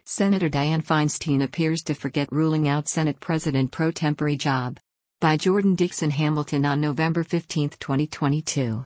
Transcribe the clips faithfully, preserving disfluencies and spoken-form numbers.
Senator Dianne Feinstein appears to forget ruling out Senate President pro tempore job. By Jordan Dixon Hamilton on November fifteenth, twenty twenty-two.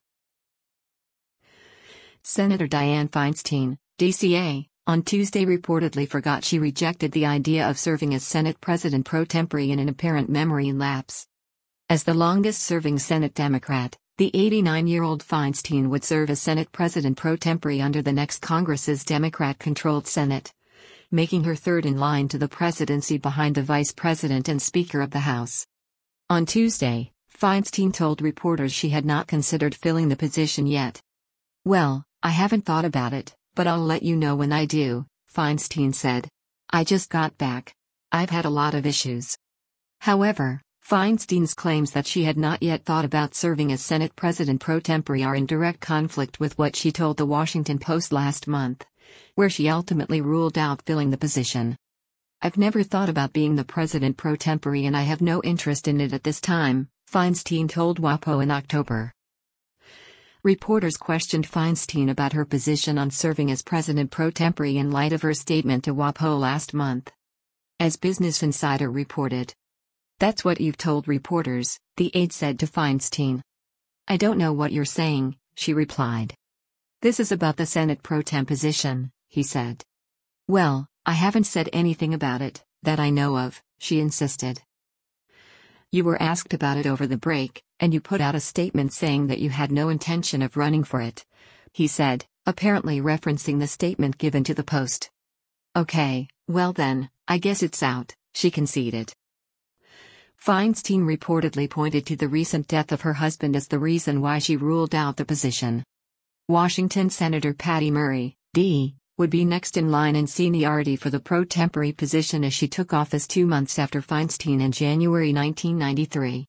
Senator Dianne Feinstein, D C A, on Tuesday reportedly forgot she rejected the idea of serving as Senate President pro tempore in an apparent memory lapse. As the longest-serving Senate Democrat, the eighty-nine-year-old Feinstein would serve as Senate President pro tempore under the next Congress's Democrat-controlled Senate, making her third in line to the presidency behind the Vice President and Speaker of the House. On Tuesday, Feinstein told reporters she had not considered filling the position yet. "Well, I haven't thought about it, but I'll let you know when I do," Feinstein said. "I just got back. I've had a lot of issues." However, Feinstein's claims that she had not yet thought about serving as Senate President pro tempore are in direct conflict with what she told The Washington Post last month, where she ultimately ruled out filling the position. "I've never thought about being the President pro tempore and I have no interest in it at this time," Feinstein told WAPO in October. Reporters questioned Feinstein about her position on serving as President pro tempore in light of her statement to WAPO last month. As Business Insider reported, "That's what you've told reporters," the aide said to Feinstein. "I don't know what you're saying," she replied. "This is about the Senate pro tem position," he said. "Well, I haven't said anything about it, that I know of," she insisted. "You were asked about it over the break, and you put out a statement saying that you had no intention of running for it," he said, apparently referencing the statement given to the Post. "Okay, well then, I guess it's out," she conceded. Feinstein reportedly pointed to the recent death of her husband as the reason why she ruled out the position. Washington Senator Patty Murray, D, would be next in line in seniority for the pro tempore position as she took office two months after Feinstein in January nineteen ninety-three.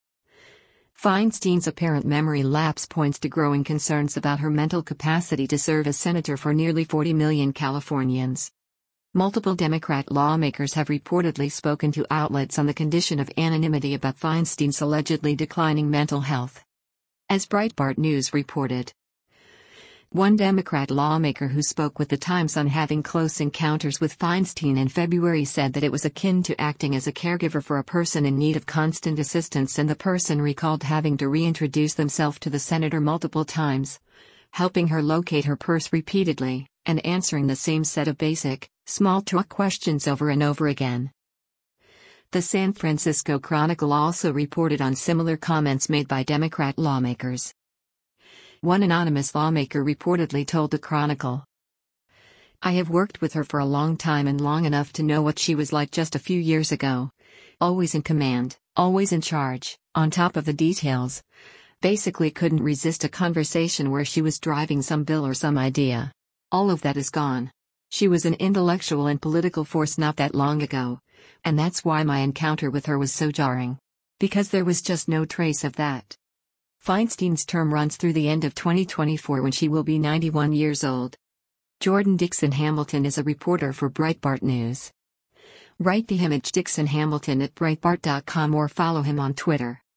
Feinstein's apparent memory lapse points to growing concerns about her mental capacity to serve as senator for nearly forty million Californians. Multiple Democrat lawmakers have reportedly spoken to outlets on the condition of anonymity about Feinstein's allegedly declining mental health. As Breitbart News reported, one Democrat lawmaker who spoke with The Times on having close encounters with Feinstein in February said that it was akin to acting as a caregiver for a person in need of constant assistance, and the person recalled having to reintroduce themselves to the senator multiple times, helping her locate her purse repeatedly, and answering the same set of basic, small talk questions over and over again. The San Francisco Chronicle also reported on similar comments made by Democrat lawmakers. One anonymous lawmaker reportedly told the Chronicle, "I have worked with her for a long time and long enough to know what she was like just a few years ago. Always in command, always in charge, on top of the details. Basically couldn't resist a conversation where she was driving some bill or some idea. All of that is gone. She was an intellectual and political force not that long ago, and that's why my encounter with her was so jarring. Because there was just no trace of that." Feinstein's term runs through the end of twenty twenty-four when she will be ninety-one years old. Jordan Dixon Hamilton is a reporter for Breitbart News. Write the image Dixon Hamilton at Breitbart dot com or follow him on Twitter.